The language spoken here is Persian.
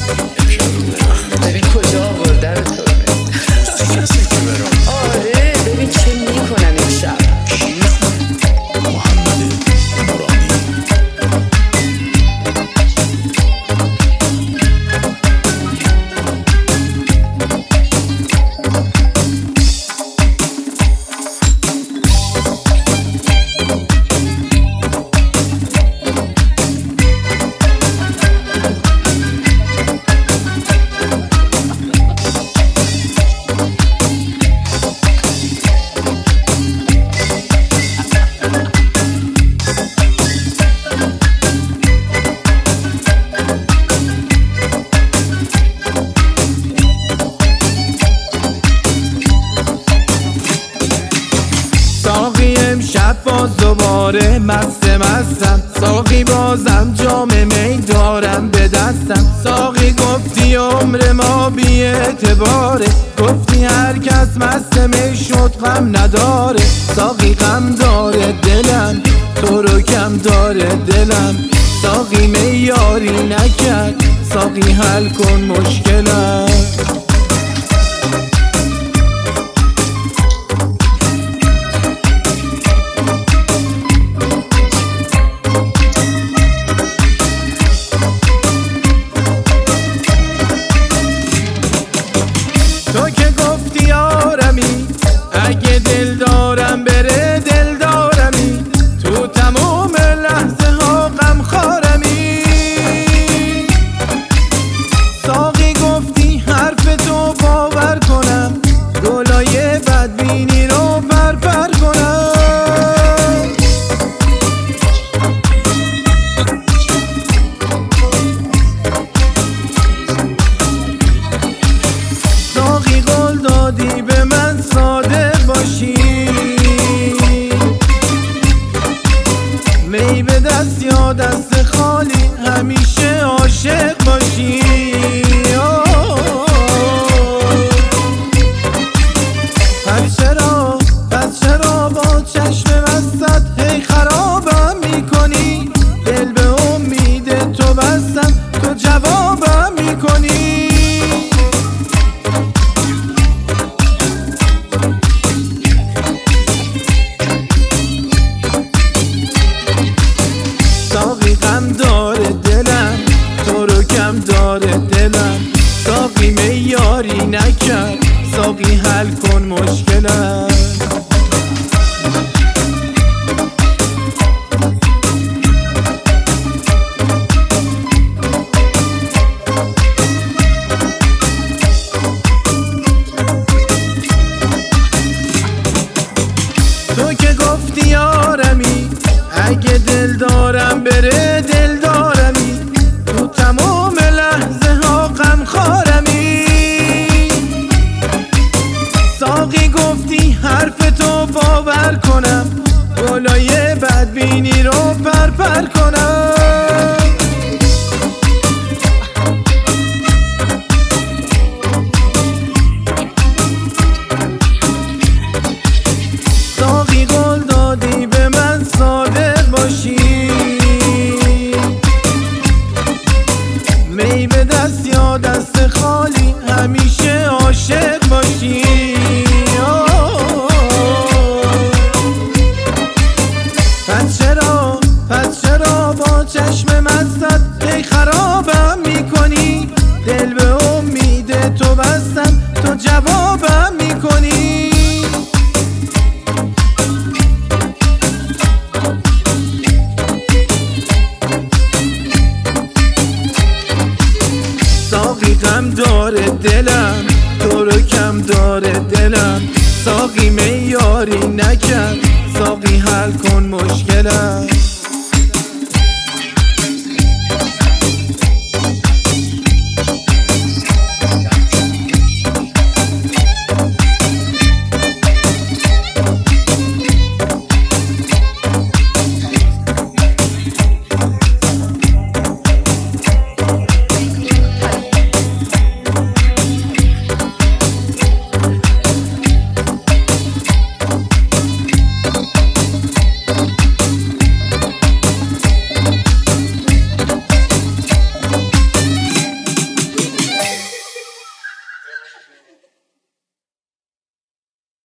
ببین کجا آورده رو تو آره ببین چه میکنم این شب. محمد مرادی. ساقی امشب باز دوباره مستم، ساقی بازم جام می دارم به دستم. ساقی گفتی عمر ما بی اعتباره، گفتی هر کس مست می شد غم نداره. ساقی غم داره دلم، تو رو کم داره دلم. ساقی می یاری نکرد، ساقی حل کن مشکلم. تو که گفتی آرمی، اگه دل دارم بره دل دارمی. تو تمام لحظه ها غم خارمی. ساقی گفتی حرف تو باور کنم، گلای بدبینی رو پر کنم. ساقی قول دادی به من صادق باشی، می به دست یا دست خالی همیشه عاشق باشی. پس چرا با چشم مستت هی خرابم میکنی؟ دل به امید تو بستم، تو جوابم میکنی. ساقی غم داره دلم، تو رو کم داره دلم. ساقی می یاری نکرد، ساقی حل کن مشکلم. تو که گفتی یارمی، اگه دل دارم بره دل دارمی. تو تمام لحظه ها غم خارمی. ساقی گفتی حرف تو باور کنم، گلای بدبینی رو پر کنم. ساقی قول دادی به من صادق باشی، می به دست یا دست خالی همیشه عاشق باشی. پس چرا با چشم مستت هی خرابم میکنی؟ دل به امید تو بستم، تو جوابم میکنی. ساقی غم داره دلم، تو رو کم داره دلم. ساقی می یاری نکرد، ساقی حل کن مشکلم.